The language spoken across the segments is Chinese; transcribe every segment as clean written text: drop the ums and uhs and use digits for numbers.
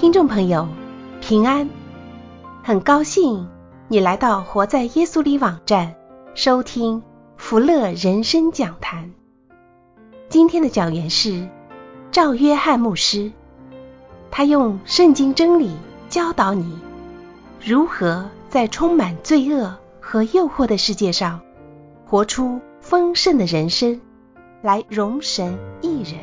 听众朋友，平安，很高兴你来到活在耶稣里网站收听福乐人生讲坛。今天的讲员是赵约翰牧师，他用圣经真理教导你如何在充满罪恶和诱惑的世界上活出丰盛的人生，来荣神益人。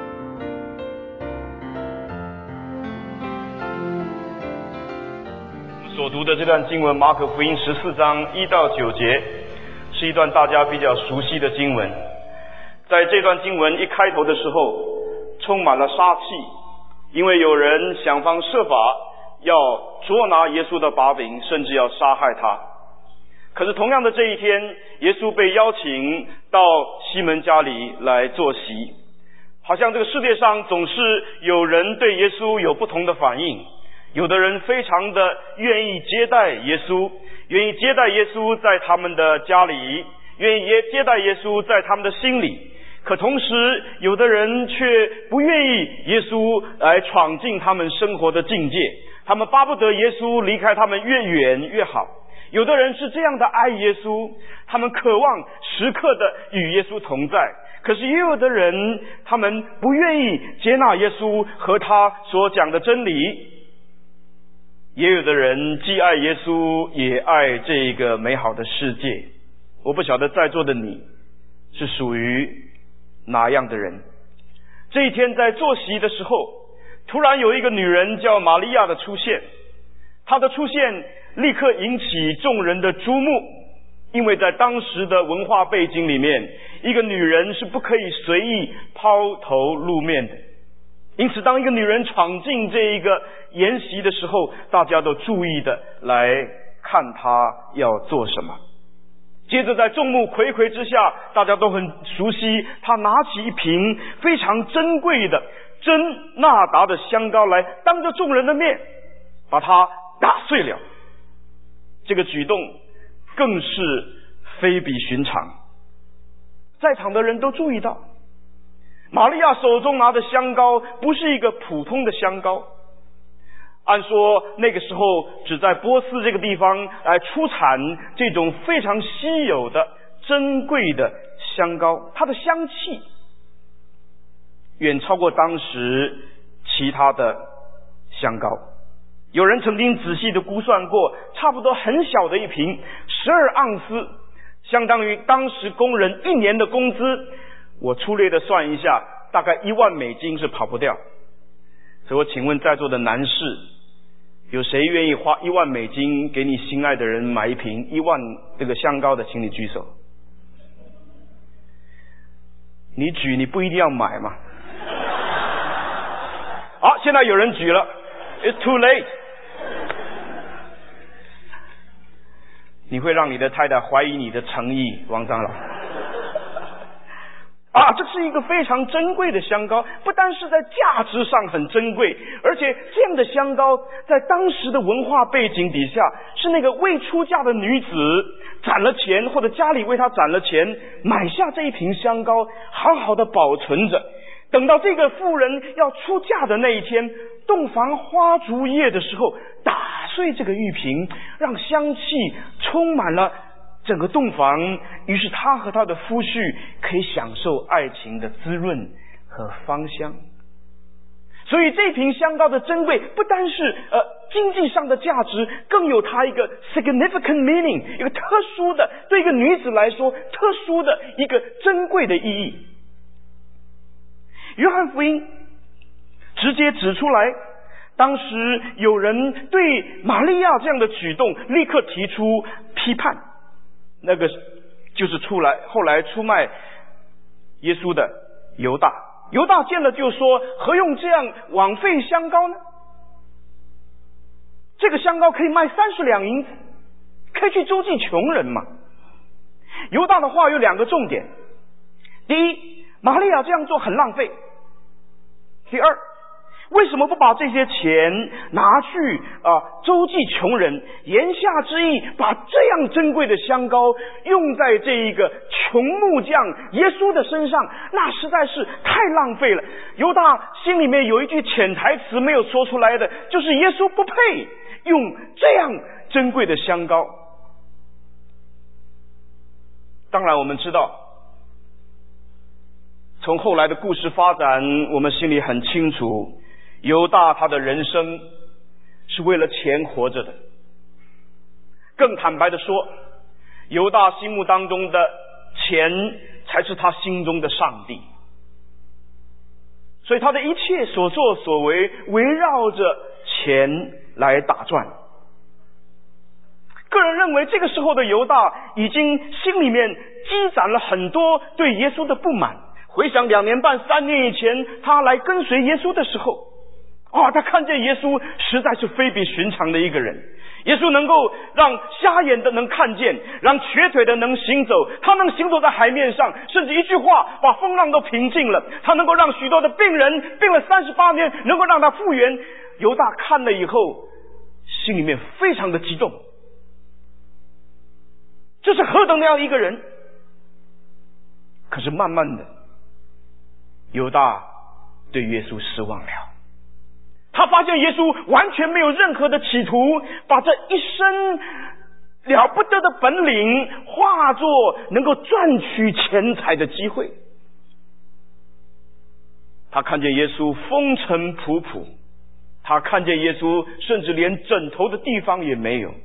所读的这段经文，马可福音14章1到9节，是一段大家比较熟悉的经文。在这段经文一开头的时候，充满了杀气，因为有人想方设法要捉拿耶稣的把柄，甚至要杀害他。可是同样的这一天，耶稣被邀请到西门家里来坐席，好像这个世界上总是有人对耶稣有不同的反应。有的人非常的愿意接待耶稣，愿意接待耶稣在他们的家里，愿意接待耶稣在他们的心里。可同时有的人却不愿意耶稣来闯进他们生活的境界，他们巴不得耶稣离开他们越远越好。有的人是这样的爱耶稣，他们渴望时刻的与耶稣同在。可是也有的人，他们不愿意接纳耶稣和他所讲的真理。也有的人既爱耶稣，也爱这个美好的世界。我不晓得在座的你是属于哪样的人。这一天在坐席的时候，突然有一个女人叫玛利亚的出现。她的出现立刻引起众人的注目，因为在当时的文化背景里面，一个女人是不可以随意抛头露面的。因此当一个女人闯进这一个筵席的时候，大家都注意的来看她要做什么。接着在众目睽睽之下，大家都很熟悉，她拿起一瓶非常珍贵的真纳达的香膏来，当着众人的面把它打碎了。这个举动更是非比寻常，在场的人都注意到玛利亚手中拿的香膏不是一个普通的香膏。按说那个时候只在波斯这个地方来出产这种非常稀有的珍贵的香膏，它的香气远超过当时其他的香膏。有人曾经仔细的估算过，差不多很小的一瓶12盎司，相当于当时工人1年的工资。我粗略的算一下，大概1万美金是跑不掉。所以我请问在座的男士，有谁愿意花1万美金给你心爱的人买一瓶1万这个香膏的，请你举手。你举，你不一定要买嘛。好，现在有人举了。It's too late。 你会让你的太太怀疑你的诚意，王长老。这是一个非常珍贵的香膏，不单是在价值上很珍贵，而且这样的香膏在当时的文化背景底下，是那个未出嫁的女子攒了钱，或者家里为她攒了钱，买下这一瓶香膏，好好的保存着，等到这个妇人要出嫁的那一天，洞房花烛夜的时候，打碎这个玉瓶，让香气充满了整个洞房，于是他和他的夫婿可以享受爱情的滋润和芳香。所以这瓶香膏的珍贵不单是经济上的价值，更有它一个 significant meaning， 一个特殊的，对一个女子来说特殊的一个珍贵的意义。约翰福音直接指出来，当时有人对玛利亚这样的举动立刻提出批判，那个就是后来出卖耶稣的犹大。犹大见了就说，何用这样枉费香膏呢？这个香膏可以卖30两银子，可以去周济穷人嘛。犹大的话有2个重点：第一，玛利亚这样做很浪费；第二， 为什么不把这些钱拿去周济穷人？言下之意，把这样珍贵的香膏用在这一个穷木匠耶稣的身上，那实在是太浪费了。犹大心里面有一句潜台词没有说出来的，就是耶稣不配用这样珍贵的香膏。当然我们知道，从后来的故事发展，我们心里很清楚，犹大他的人生是为了钱活着的。更坦白的说，犹大心目当中的钱才是他心中的上帝，所以他的一切所作所为围绕着钱来打转。个人认为，这个时候的犹大已经心里面积攒了很多对耶稣的不满。回想2年半3年以前他来跟随耶稣的时候，他看见耶稣实在是非比寻常的一个人。耶稣能够让瞎眼的能看见，让瘸腿的能行走，他能行走在海面上，甚至一句话把风浪都平静了。他能够让许多的病人病了38年能够让他复原。犹大看了以后心里面非常的激动，这是何等那样一个人。可是慢慢的，犹大对耶稣失望了。他发现耶稣完全没有任何的企图把这一生了不得的本领化作能够赚取钱财的机会。他看见耶稣风尘仆仆，他看见耶稣甚至连枕头的地方也没有。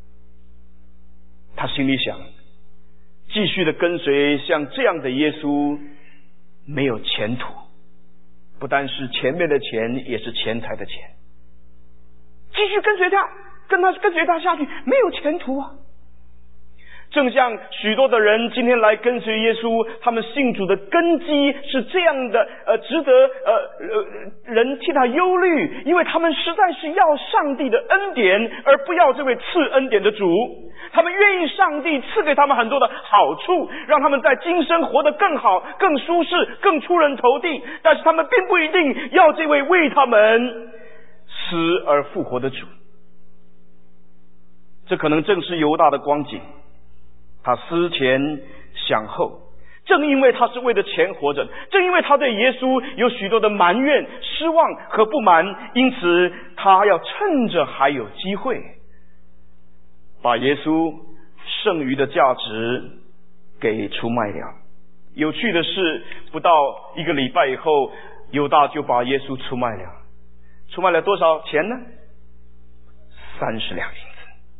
他心里想，继续的跟随像这样的耶稣没有前途，不单是前面的钱，也是钱财的钱。继续跟随他，跟随他下去没有前途啊。正像许多的人今天来跟随耶稣，他们信主的根基是这样的，值得人替他忧虑，因为他们实在是要上帝的恩典，而不要这位赐恩典的主。他们愿意上帝赐给他们很多的好处，让他们在今生活得更好、更舒适、更出人头地，但是他们并不一定要这位为他们死而复活的主。这可能正是犹大的光景。他思前想后，正因为他是为了钱活着，正因为他对耶稣有许多的埋怨、失望和不满，因此他要趁着还有机会把耶稣剩余的价值给出卖了。有趣的是，不到1个礼拜以后，犹大就把耶稣出卖了。出卖了多少钱呢？30两银子。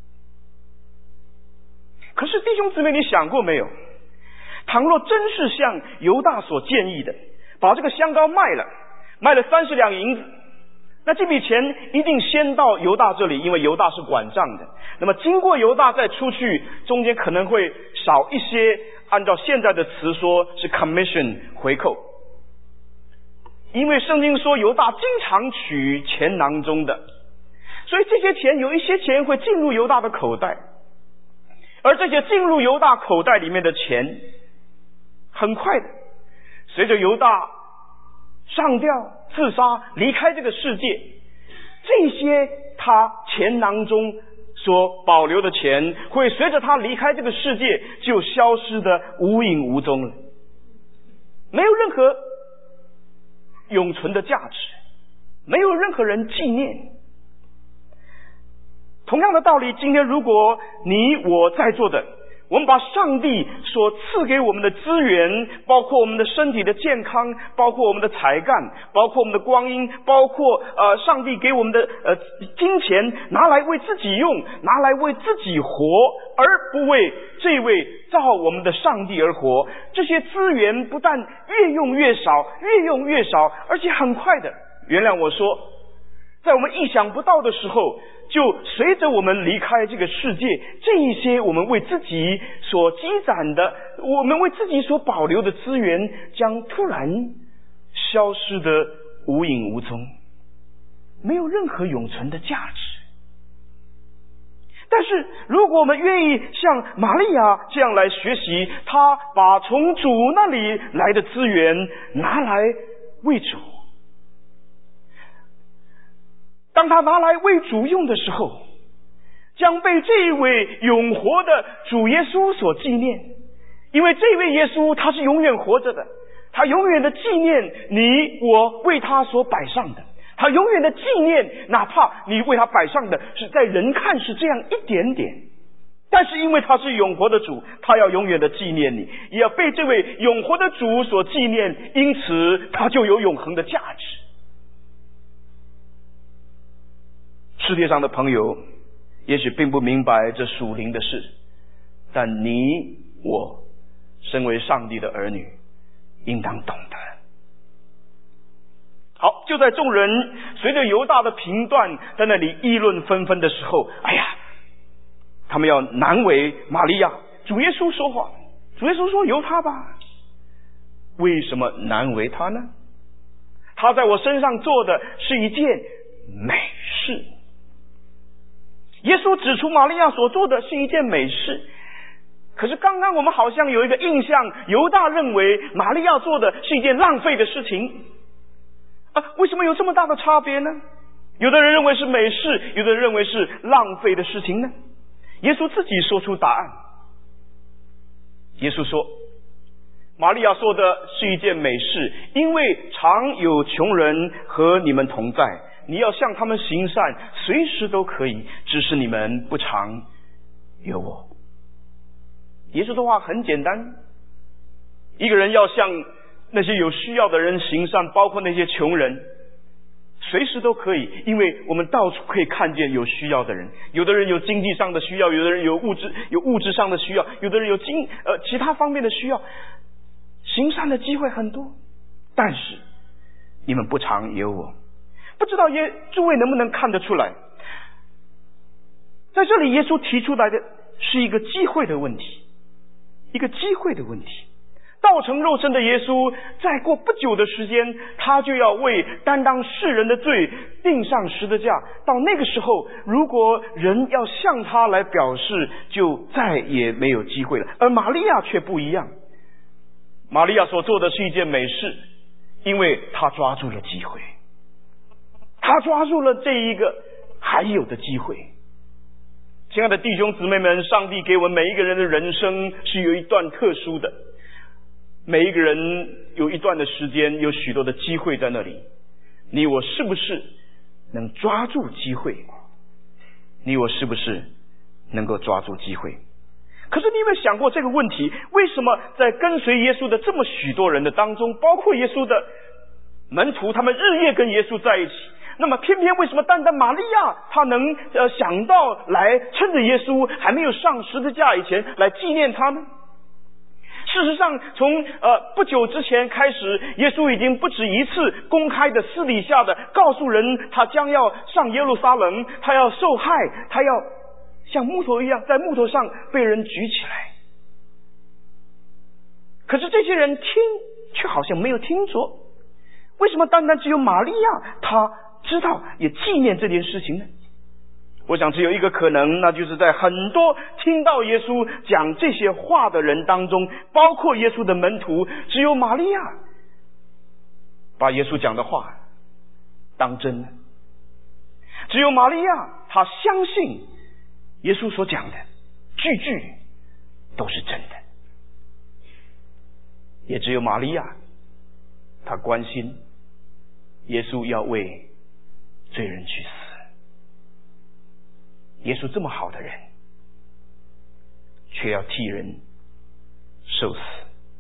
可是弟兄姊妹，你想过没有，倘若真是像犹大所建议的，把这个香膏卖了30两银子，那这笔钱一定先到犹大这里，因为犹大是管账的。那么经过犹大再出去，中间可能会少一些，按照现在的词说是 commission 回扣。因为圣经说犹大经常取钱囊中的，所以这些钱有一些钱会进入犹大的口袋。而这些进入犹大口袋里面的钱，很快的随着犹大上吊自杀离开这个世界，这些他钱囊中所保留的钱会随着他离开这个世界就消失的无影无踪了，没有任何永存的价值，没有任何人纪念。同样的道理，今天如果你我在座的，我们把上帝所赐给我们的资源，包括我们的身体的健康，包括我们的才干，包括我们的光阴，包括上帝给我们的金钱，拿来为自己用，拿来为自己活，而不为这位造我们的上帝而活。这些资源不但越用越少，越用越少，而且很快的，原谅我说，在我们意想不到的时候，就随着我们离开这个世界，这一些我们为自己所积攒的，我们为自己所保留的资源，将突然消失的无影无踪，没有任何永存的价值。但是如果我们愿意像玛利亚这样来学习，她把从主那里来的资源拿来为主， 当他拿来为主用的时候，将被这一位永活的主耶稣所纪念。因为这位耶稣他是永远活着的，他永远的纪念你我为他所摆上的，他永远的纪念哪怕你为他摆上的是在人看是这样一点点，但是因为他是永活的主，他要永远的纪念你，也要被这位永活的主所纪念，因此他就有永恒的价值。世界上的朋友也许并不明白这属灵的事，但你我身为上帝的儿女应当懂得。好，就在众人随着犹大的评断在那里议论纷纷的时候，他们要难为玛利亚。主耶稣说话，主耶稣说由他吧。为什么难为他呢？他在我身上做的是一件美事。耶稣指出玛利亚所做的是一件美事，可是刚刚我们好像有一个印象，犹大认为玛利亚做的是一件浪费的事情。为什么有这么大的差别呢？有的人认为是美事，有的人认为是浪费的事情呢？耶稣自己说出答案。耶稣说，玛利亚做的是一件美事，因为常有穷人和你们同在，你要向他们行善，随时都可以，只是你们不常有我。耶稣的话很简单，一个人要向那些有需要的人行善，包括那些穷人，随时都可以，因为我们到处可以看见有需要的人。有的人有经济上的需要，有的人有物质上的需要，有的人有其他方面的需要，行善的机会很多，但是你们不常有我。不知道诸位能不能看得出来，在这里耶稣提出来的是一个机会的问题，一个机会的问题。道成肉身的耶稣再过不久的时间，他就要为担当世人的罪钉上十字架。到那个时候，如果人要向他来表示，就再也没有机会了。而玛利亚却不一样，玛利亚所做的是一件美事，因为他抓住了机会，他抓住了这一个还有的机会。亲爱的弟兄姊妹们，上帝给我们每一个人的人生是有一段特殊的，每一个人有一段的时间，有许多的机会在那里，你我是不是能抓住机会？你我是不是能够抓住机会？可是你有没有想过这个问题，为什么在跟随耶稣的这么许多人的当中，包括耶稣的门徒，他们日夜跟耶稣在一起，那么偏偏为什么单单玛利亚她能想到来趁着耶稣还没有上十字架以前来纪念他呢？事实上，从不久之前开始，耶稣已经不止一次公开的、私底下的告诉人，他将要上耶路撒冷，他要受害，他要像木头一样在木头上被人举起来。可是这些人听却好像没有听着，为什么单单只有玛利亚她知道也纪念这件事情呢？我想只有一个可能，那就是在很多听到耶稣讲这些话的人当中，包括耶稣的门徒，只有玛利亚把耶稣讲的话当真。只有玛利亚她相信耶稣所讲的句句都是真的。也只有玛利亚她关心耶稣要为罪人去死。耶稣这么好的人，却要替人受死。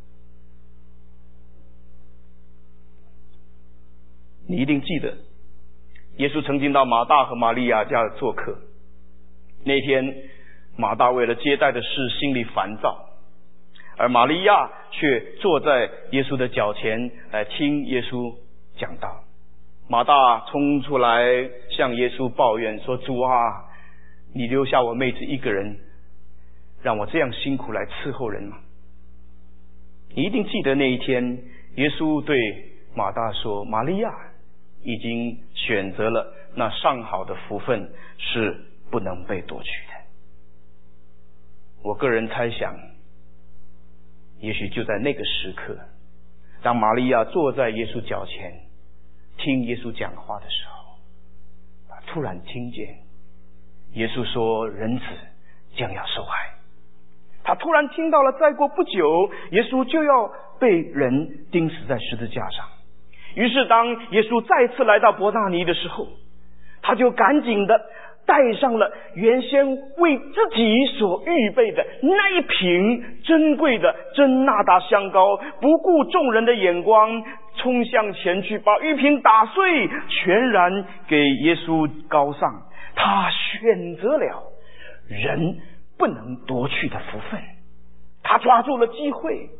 你一定记得，耶稣曾经到马大和玛利亚家做客。那天马大为了接待的事心里烦躁，而玛利亚却坐在耶稣的脚前来听耶稣讲道。马大冲出来向耶稣抱怨说，主啊，你留下我妹子一个人，让我这样辛苦来伺候人吗？你一定记得那一天，耶稣对马大说，玛利亚已经选择了那上好的福分，是不能被夺取的。我个人猜想，也许就在那个时刻，当玛利亚坐在耶稣脚前听耶稣讲话的时候，把突然听见耶稣说人子将要受害。他突然听到了再过不久耶稣就要被人钉死在十字架上。于是当耶稣再次来到伯大尼的时候，他就赶紧的带上了原先为自己所预备的那一瓶珍贵的真纳达香膏，不顾众人的眼光，冲向前去，把玉瓶打碎，全然给耶稣膏上。他选择了人不能夺去的福分，他抓住了机会。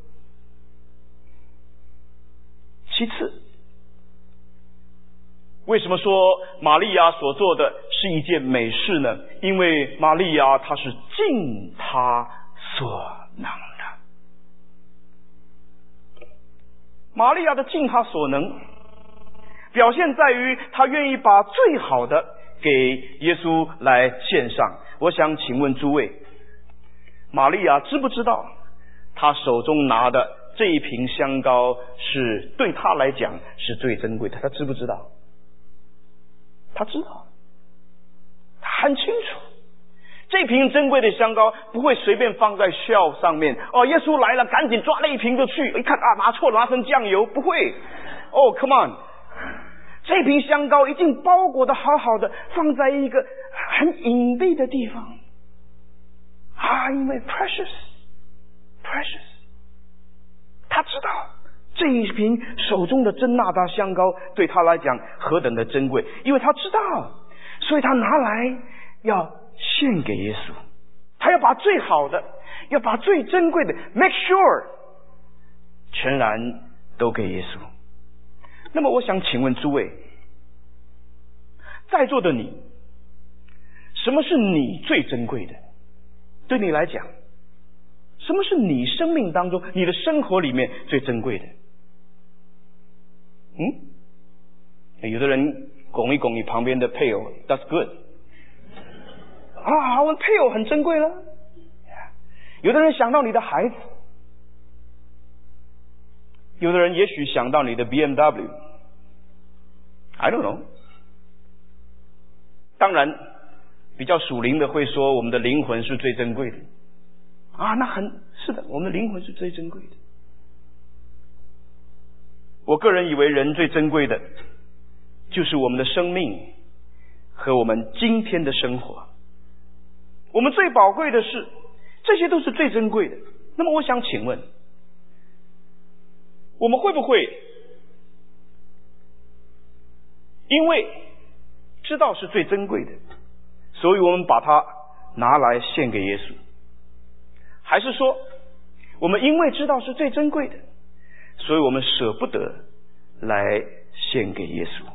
其次，为什么说玛利亚所做的是一件美事呢？因为玛利亚她是尽她所能的。玛利亚的尽她所能表现在于她愿意把最好的给耶稣来献上。我想请问诸位，玛利亚知不知道她手中拿的这一瓶香膏是对她来讲是最珍贵的？她知不知道？他知道，他很清楚，这瓶珍贵的香膏不会随便放在 shelf 上面。耶稣来了，赶紧抓了一瓶就去，一看拿错了，拿成酱油，不会。come on， 这瓶香膏一定包裹的好好的，放在一个很隐蔽的地方因为 precious， 他知道这一瓶手中的真纳达香膏对他来讲何等的珍贵，因为他知道，所以他拿来要献给耶稣。他要把最好的，要把最珍贵的 make sure 全然都给耶稣。那么我想请问诸位，在座的你，什么是你最珍贵的？对你来讲，什么是你生命当中，你的生活里面最珍贵的？有的人拱一拱你旁边的配偶 ，That's good。我们配偶很珍贵了。有的人想到你的孩子，有的人也许想到你的 BMW。I don't know。当然，比较属灵的会说我们的灵魂是最珍贵的。是的，我们的灵魂是最珍贵的。我个人以为人最珍贵的就是我们的生命和我们今天的生活。我们最宝贵的是，这些都是最珍贵的。那么我想请问，我们会不会因为知道是最珍贵的，所以我们把它拿来献给耶稣？还是说我们因为知道是最珍贵的，所以我们舍不得来献给耶稣？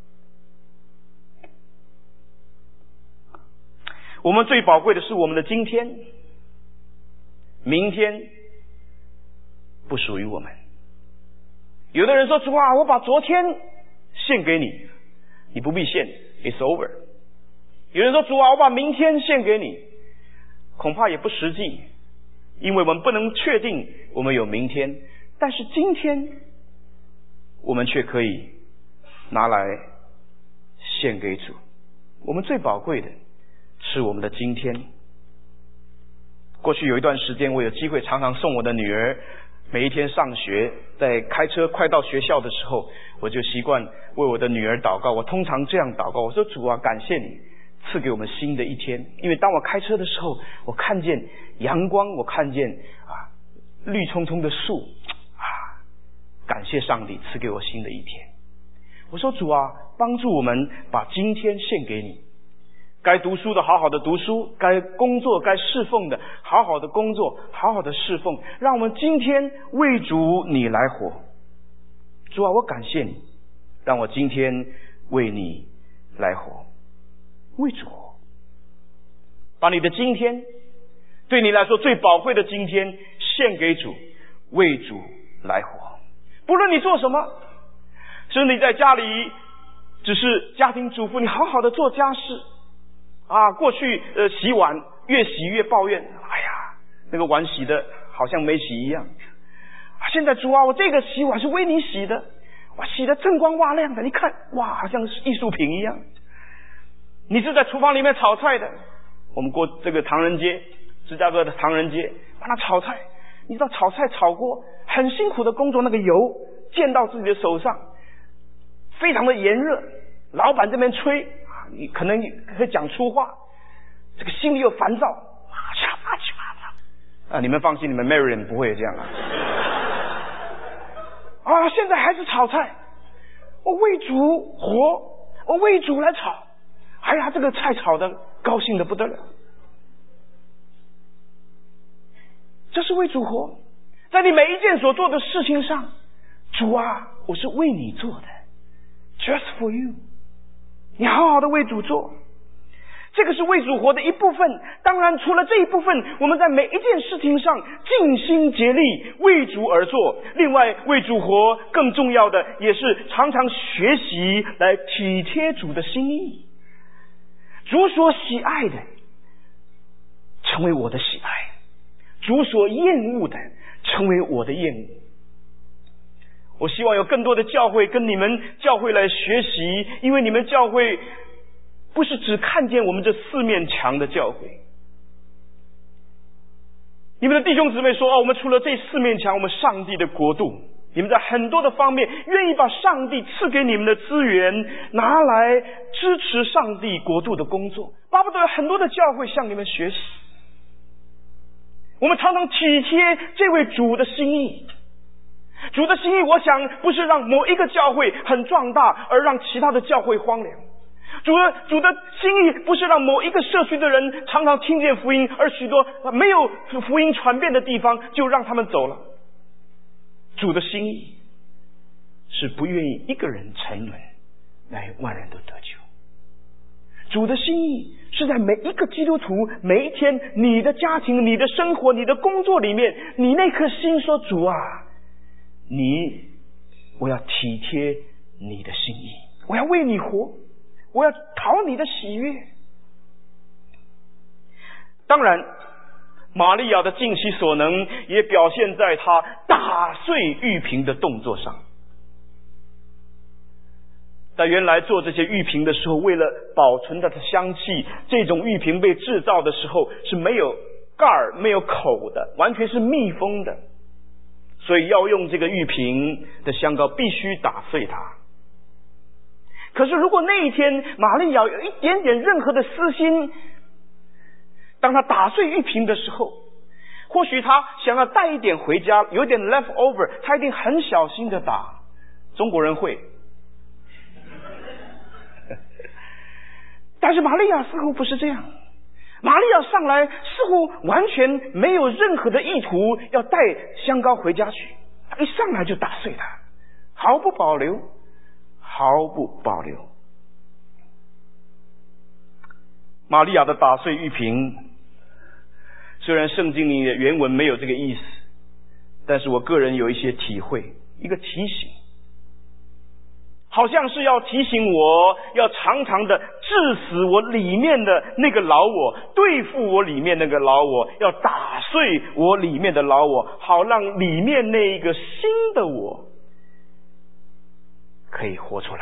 我们最宝贵的是我们的今天，明天不属于我们。有的人说，主啊，我把昨天献给你，你不必献 ，it's over。有人说，主啊，我把明天献给你，恐怕也不实际，因为我们不能确定我们有明天，但是今天我们却可以拿来献给主。我们最宝贵的是我们的今天。过去有一段时间，我有机会常常送我的女儿每一天上学，在开车快到学校的时候，我就习惯为我的女儿祷告。我通常这样祷告，我说，主啊，感谢你赐给我们新的一天。因为当我开车的时候，我看见阳光，我看见绿葱葱的树感谢上帝赐给我新的一天。我说，主啊，帮助我们把今天献给你，该读书的好好的读书，该工作该侍奉的好好的工作，好好的侍奉，让我们今天为主你来活。主啊，我感谢你，让我今天为你来活，为主活。把你的今天，对你来说最宝贵的今天献给主，为主来活。不论你做什么，是你在家里只是家庭主妇，你好好的做家事过去洗碗越洗越抱怨，那个碗洗的好像没洗一样。现在主啊，我这个洗碗是为你洗的，洗得锃光瓦亮的，你看好像是艺术品一样。 你是在厨房里面炒菜的，我们过这个唐人街，芝加哥的唐人街，帮他炒菜。你知道炒菜炒锅很辛苦的工作，那个油溅到自己的手上，非常的炎热。老板这边吹，你可能会讲粗话，这个心里又烦躁，你们放心，你们 Maryland 不会这样现在还是炒菜，我为主活，我为主来炒，哎呀，这个菜炒的高兴的不得了。这是为主活，在你每一件所做的事情上，主啊，我是为你做的 ，just for you。你好好的为主做，这个是为主活的一部分。当然，除了这一部分，我们在每一件事情上尽心竭力为主而做。另外，为主活更重要的也是常常学习来体贴主的心意。主所喜爱的，成为我的喜爱。主所厌恶的，成为我的厌恶。我希望有更多的教会跟你们教会来学习，因为你们教会不是只看见我们这四面墙的教会。你们的弟兄姊妹说，我们除了这四面墙，我们上帝的国度，你们在很多的方面愿意把上帝赐给你们的资源拿来支持上帝国度的工作，巴不得有很多的教会向你们学习。我们常常体贴这位主的心意，主的心意，我想不是让某一个教会很壮大，而让其他的教会荒凉。主的心意不是让某一个社区的人常常听见福音，而许多没有福音传遍的地方就让他们走了。主的心意是不愿意一个人沉沦，来万人都得救。主的心意是在每一个基督徒每一天，你的家庭、你的生活、你的工作里面，你那颗心说，主啊，我要体贴你的心意，我要为你活，我要讨你的喜悦。当然，玛利亚的尽其所能也表现在她打碎玉瓶的动作上。在原来做这些玉瓶的时候，为了保存它的香气，这种玉瓶被制造的时候是没有盖儿、没有口的，完全是密封的。所以要用这个玉瓶的香膏必须打碎它。可是如果那一天玛利亚有一点点任何的私心，当他打碎玉瓶的时候，或许他想要带一点回家，有点 leftover， 他一定很小心的打。中国人会，但是玛利亚似乎不是这样。玛利亚上来似乎完全没有任何的意图要带香膏回家去，她一上来就打碎它，毫不保留，毫不保留。玛利亚的打碎玉瓶，虽然圣经里的原文没有这个意思，但是我个人有一些体会，一个提醒，好像是要提醒我要常常的治死我里面的那个老我，对付我里面那个老我，要打碎我里面的老我，好让里面那一个新的我可以活出来。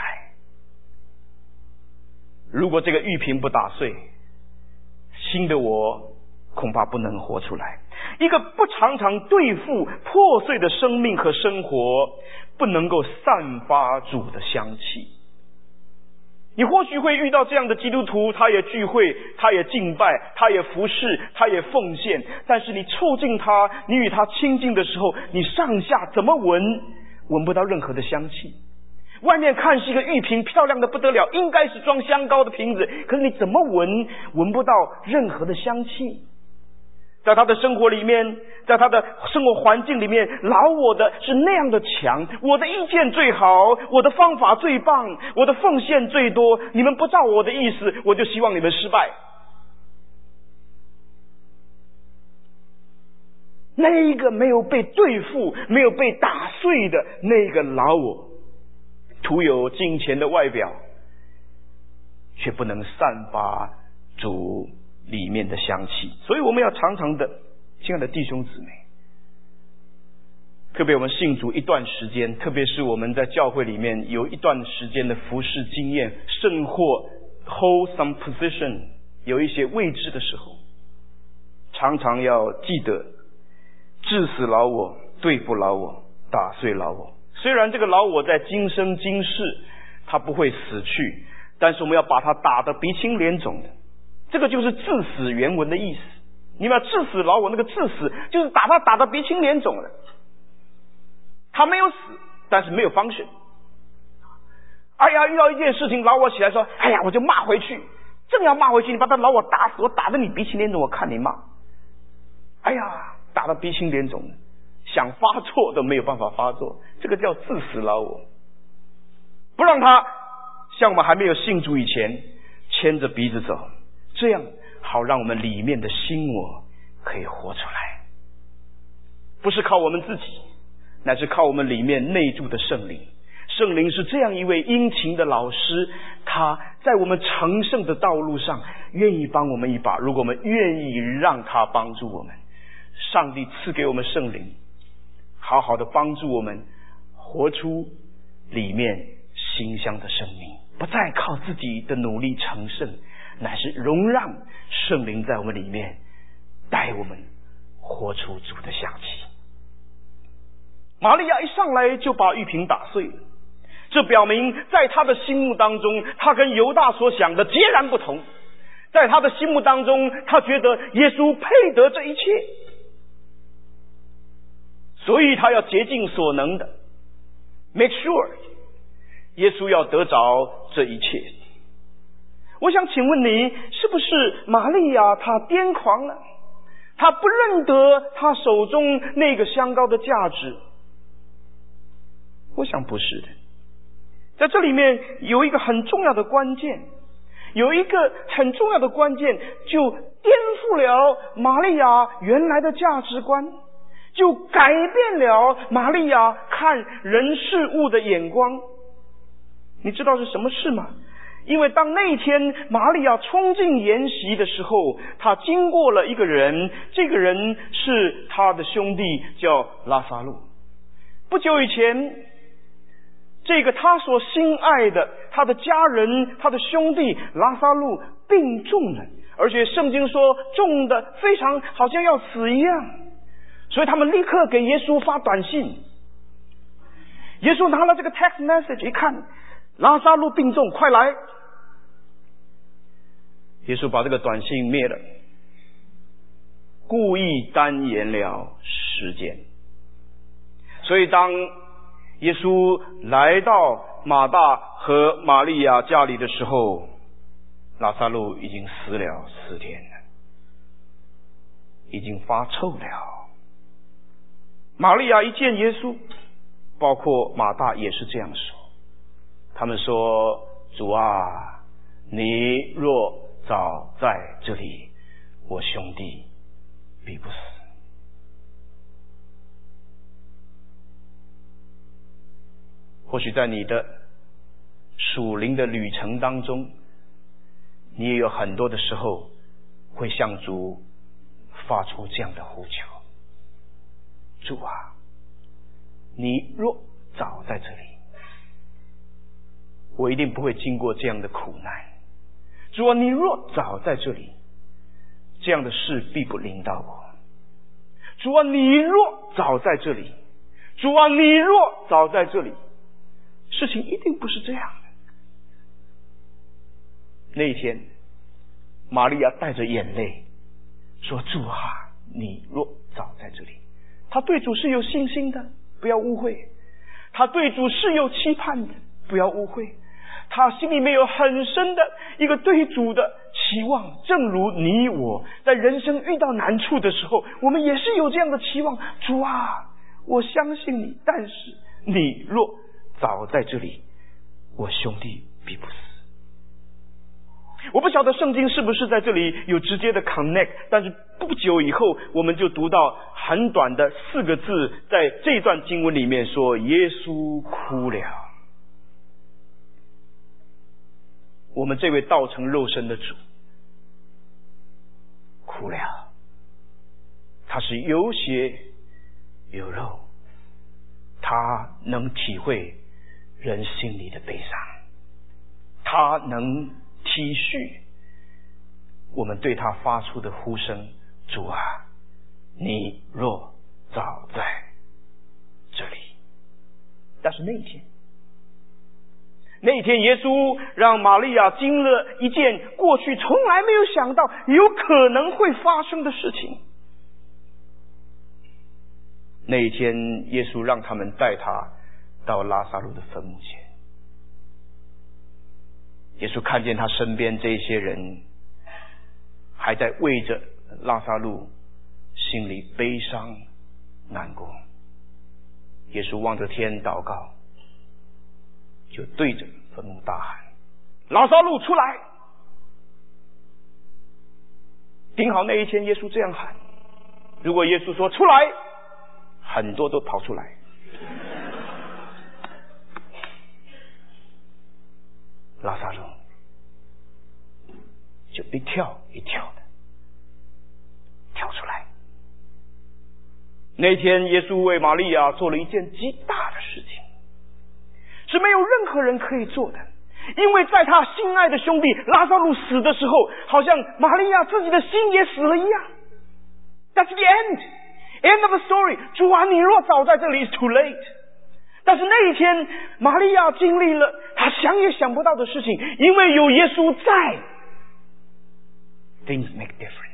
如果这个玉瓶不打碎，新的我恐怕不能活出来。一个不常常对付破碎的生命和生活，不能够散发主的香气。你或许会遇到这样的基督徒，他也聚会，他也敬拜，他也服侍，他也奉献，但是你凑近他，你与他亲近的时候，你上下怎么闻不到任何的香气。外面看是一个玉瓶，漂亮的不得了，应该是装香膏的瓶子，可是你怎么闻不到任何的香气。在他的生活里面，在他的生活环境里面，老我的是那样的强，我的意见最好，我的方法最棒，我的奉献最多，你们不照我的意思，我就希望你们失败。那一个没有被对付，没有被打碎的那个老我，徒有金钱的外表，却不能散发主里面的香气。所以我们要常常的，亲爱的弟兄姊妹，特别我们信主一段时间，特别是我们在教会里面有一段时间的服事经验，甚或 hold some position， 有一些位置的时候，常常要记得治死老我，对付老我，打碎老我。虽然这个老我在今生今世他不会死去，但是我们要把他打得鼻青脸肿的。这个就是致死原文的意思。你们要致死老我，那个致死就是打得鼻青脸肿的。他没有死，但是没有function。哎呀，遇到一件事情，老我起来说：“哎呀，我就骂回去。”正要骂回去，你把他老我打死，我打得你鼻青脸肿，我看你骂。哎呀，打得鼻青脸肿的，想发作都没有办法发作，这个叫致死老我。不让他像我们还没有信主以前牵着鼻子走，这样好让我们里面的心我可以活出来，不是靠我们自己，乃是靠我们里面内住的圣灵。圣灵是这样一位殷勤的老师，他在我们成圣的道路上愿意帮我们一把，如果我们愿意让他帮助我们，上帝赐给我们圣灵，好好的帮助我们活出里面馨香的生命，不再靠自己的努力成圣，乃是容让圣灵在我们里面带我们活出主的香气。玛利亚一上来就把玉瓶打碎了，这表明在他的心目当中，他跟犹大所想的截然不同。在他的心目当中，他觉得耶稣配得这一切，所以他要竭尽所能的 make sure 耶稣要得着这一切。我想请问你，是不是玛利亚她癫狂了？她不认得她手中那个香膏的价值？我想不是的。在这里面有一个很重要的关键，有一个很重要的关键，就颠覆了玛利亚原来的价值观，就改变了玛利亚看人事物的眼光。你知道是什么事吗？因为当那一天玛利亚冲进筵席的时候，她经过了一个人，这个人是她的兄弟，叫拉撒路。不久以前，这个他所心爱的他的家人，他的兄弟拉撒路病重了，而且圣经说重的非常好像要死一样，所以他们立刻给耶稣发短信。耶稣拿了这个 text message 一看，拉撒路病重，快来。耶稣把这个短信灭了，故意单延了时间。所以当耶稣来到马大和玛利亚家里的时候，拉撒路已经死了4天了，已经发臭了。玛利亚一见耶稣，包括马大也是这样说，他们说：主啊，你若早在这里，我兄弟必不死。或许在你的属灵的旅程当中，你也有很多的时候会向主发出这样的呼求：主啊，你若早在这里，我一定不会经过这样的苦难。主啊，你若早在这里，这样的事必不临到我。主啊，你若早在这里，主啊，你若早在这里，事情一定不是这样的。那一天，玛利亚带着眼泪说：主啊，你若早在这里。他对主是有信心的，不要误会。他对主是有期盼的，不要误会。他心里面有很深的一个对主的期望，正如你我在人生遇到难处的时候，我们也是有这样的期望。主啊，我相信你，但是你若早在这里，我兄弟必不死。我不晓得圣经是不是在这里有直接的 connect， 但是不久以后我们就读到很短的4个字，在这段经文里面说耶稣哭了。我们这位道成肉身的主哭了，他是有血有肉，他能体会人心里的悲伤，他能体体恤我们对他发出的呼声，主啊，你若早在这里。但是那一天耶稣让玛利亚经历了一件过去从来没有想到有可能会发生的事情。那一天耶稣让他们带他到拉撒路的坟墓前。耶稣看见他身边这些人还在为着拉撒路心里悲伤难过，耶稣望着天祷告，就对着坟墓大喊：拉撒路出来！顶好那一天耶稣这样喊，如果耶稣说出来，很多都跑出来。拉撒路就一跳一跳的跳出来。那天耶稣为玛利亚做了一件极大的事情，是没有任何人可以做的，因为在他心爱的兄弟拉撒路死的时候，好像玛利亚自己的心也死了一样。That's the end of the story。 主啊，你若早在这里 is too late。 但是那一天玛利亚经历了他想也想不到的事情，因为有耶稣在， things make different。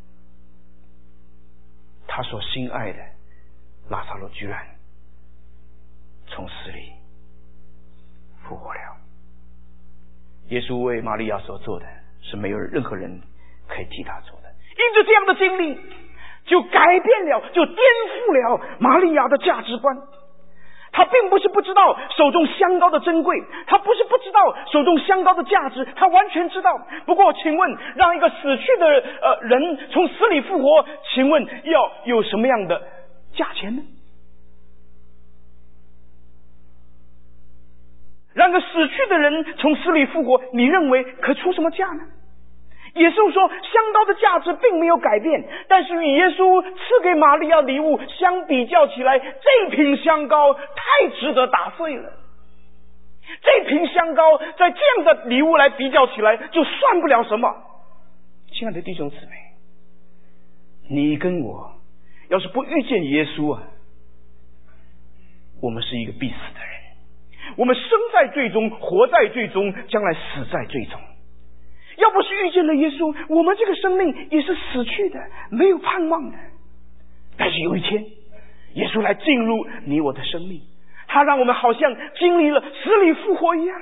他所心爱的拉撒路居然从死里复活了。耶稣为玛利亚所做的是没有任何人可以替他做的，因着这样的经历就改变了，就颠覆了玛利亚的价值观。他并不是不知道手中香膏的珍贵，他不是不知道手中香膏的价值，他完全知道。不过请问，让一个死去的人从死里复活，请问要有什么样的价钱呢？让个死去的人从死里复活，你认为可出什么价呢？耶稣说香膏的价值并没有改变，但是与耶稣赐给玛利亚礼物相比较起来，这瓶香膏太值得打碎了。这瓶香膏在这样的礼物来比较起来就算不了什么。亲爱的弟兄姊妹，你跟我要是不遇见耶稣啊，我们是一个必死的人，我们生在罪中，活在罪中，将来死在罪中。要不是遇见了耶稣，我们这个生命也是死去的，没有盼望的。但是有一天耶稣来进入你我的生命，他让我们好像经历了死里复活一样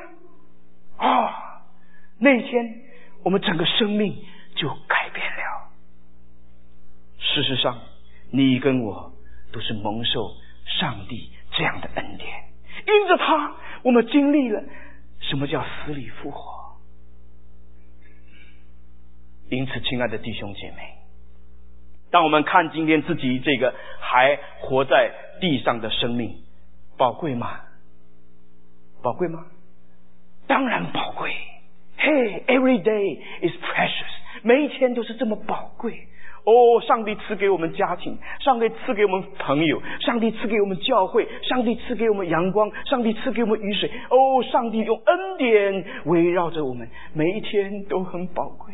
那一天我们整个生命就改变了。事实上你跟我都是蒙受上帝这样的恩典，因着他我们经历了什么叫死里复活。因此亲爱的弟兄姐妹，当我们看今天自己这个还活在地上的生命，宝贵吗？宝贵吗？当然宝贵。Hey, every day is precious。 每一天都是这么宝贵。上帝赐给我们家庭，上帝赐给我们朋友，上帝赐给我们教会，上帝赐给我们阳光，上帝赐给我们雨水。上帝用恩典围绕着我们，每一天都很宝贵。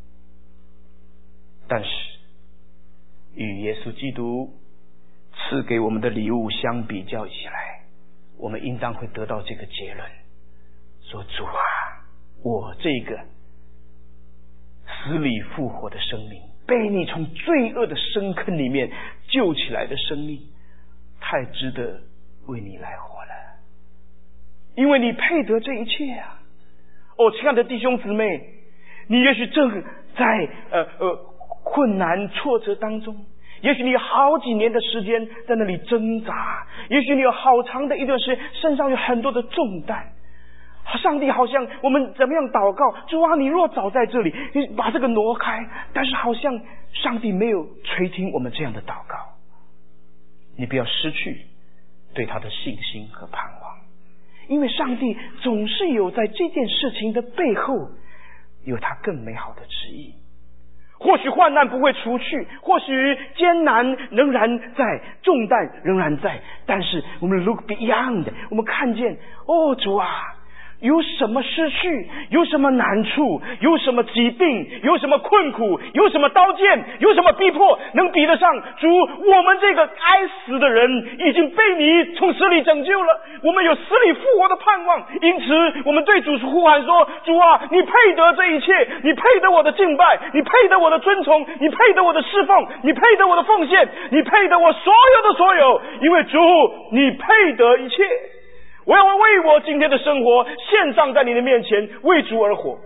但是与耶稣基督赐给我们的礼物相比较起来，我们应当会得到这个结论，说主啊，我这个死里复活的生命，被你从罪恶的深坑里面救起来的生命，太值得为你来活了，因为你配得这一切啊。亲爱的弟兄姊妹，你也许正在困难挫折当中，也许你有好几年的时间在那里挣扎，也许你有好长的一段时间身上有很多的重担。上帝好像我们怎么样祷告，主啊，你若早在这里，你把这个挪开，但是好像上帝没有垂听我们这样的祷告。你不要失去对他的信心和盼望，因为上帝总是有在这件事情的背后有他更美好的旨意。或许患难不会除去，或许艰难仍然在，重担仍然在，但是我们 look beyond， 我们看见主啊， 有什么失去，有什么难处，有什么疾病，有什么困苦，有什么刀剑，有什么逼迫，能比得上主？我们这个该死的人已经被你从死里拯救了，我们有死里复活的盼望。因此我们对主呼喊说，主啊，你配得这一切，你配得我的敬拜，你配得我的尊崇，你配得我的侍奉，你配得我的奉献，你配得我所有的所有，因为主你配得一切。我要为我今天的生活献上在你的面前，为主而活，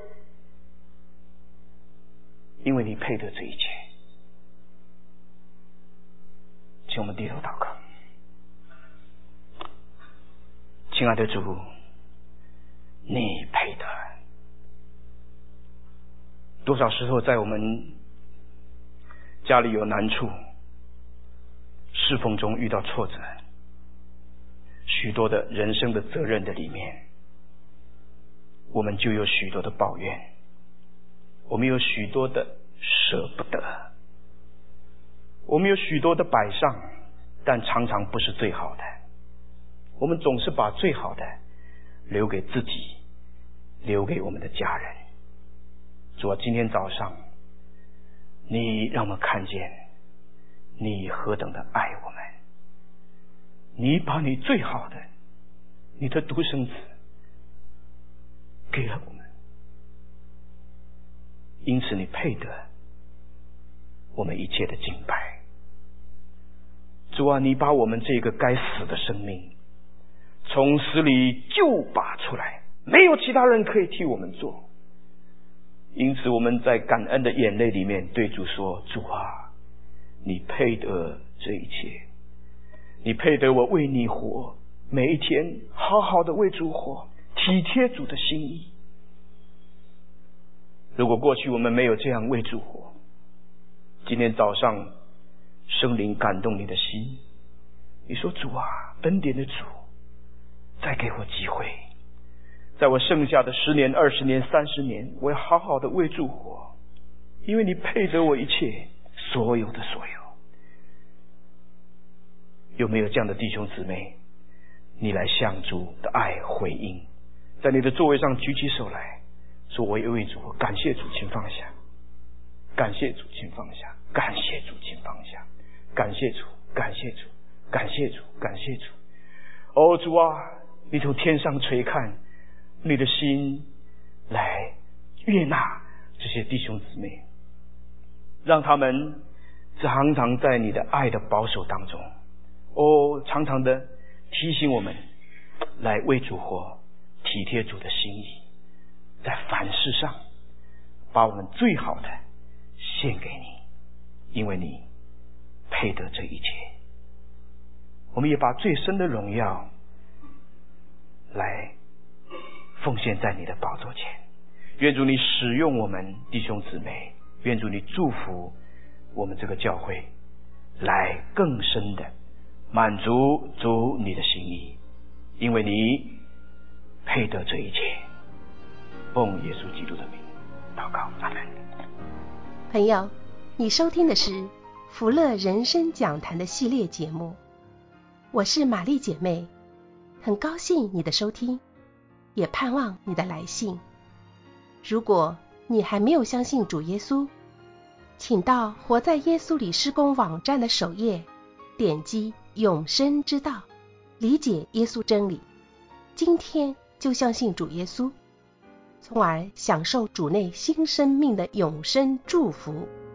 因为你配得这一切。请我们低头祷告。亲爱的主，你配得。多少时候在我们家里有难处，侍奉中遇到挫折，许多的人生的责任的里面，我们就有许多的抱怨，我们有许多的舍不得，我们有许多的摆上，但常常不是最好的。我们总是把最好的留给自己，留给我们的家人。主啊，今天早上你让我们看见你何等的爱我们，你把你最好的，你的独生子给了我们，因此你配得我们一切的敬拜。主啊，你把我们这个该死的生命从死里救拔出来，没有其他人可以替我们做。因此我们在感恩的眼泪里面对主说，主啊，你配得这一切，你配得我为你活，每一天好好的为主活，体贴主的心意。如果过去我们没有这样为主活，今天早上圣灵感动你的心，你说，主啊，恩典的主，再给我机会，在我剩下的10年、20年、30年，我要好好的为主活，因为你配得我一切，所有的所有。有没有这样的弟兄姊妹？你来向主的爱回应，在你的座位上举起手来说，我也为主活，感谢主，请放下，感谢主，请放下，感谢主，请放下，感谢主，感谢主，感谢主，感谢主。哦，主啊，你从天上垂看，你的心来悦纳这些弟兄姊妹，让他们常常在你的爱的保守当中，常常的提醒我们来为主活，体贴主的心意，在凡事上把我们最好的献给你，因为你配得这一切。我们也把最深的荣耀来奉献在你的宝座前。愿主你使用我们弟兄姊妹，愿主你祝福我们这个教会，来更深的满足主你的心意，因为你配得这一切。奉耶稣基督的名祷告，阿们。 朋友，你收听的是福乐人生讲坛的系列节目，我是玛丽姐妹，很高兴你的收听，也盼望你的来信。如果你还没有相信主耶稣，请到活在耶稣里施工网站的首页，点击永生之道，理解耶稣真理，今天就相信主耶稣，从而享受主内新生命的永生祝福。